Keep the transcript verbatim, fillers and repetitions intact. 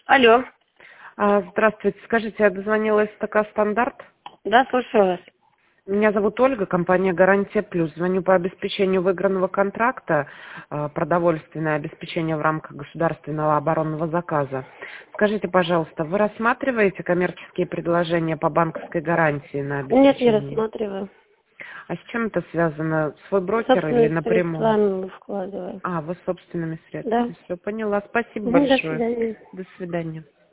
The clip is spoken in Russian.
Алло. А, Здравствуйте. Скажите, я дозвонилась в ТК «Стандарт». Да, слушаю вас. Меня зовут Ольга, компания «Гарантия Плюс». Звоню по обеспечению выигранного контракта, а, продовольственное обеспечение в рамках государственного оборонного заказа. Скажите, пожалуйста, вы рассматриваете коммерческие предложения по банковской гарантии на Нет, не обеспечение? рассматриваю. А с чем это связано? Свой брокер или Собственными напрямую? средствами вкладываю. А, вы собственными Да. средствами. Все поняла. Спасибо Мгм, до большое. свидания. До свидания.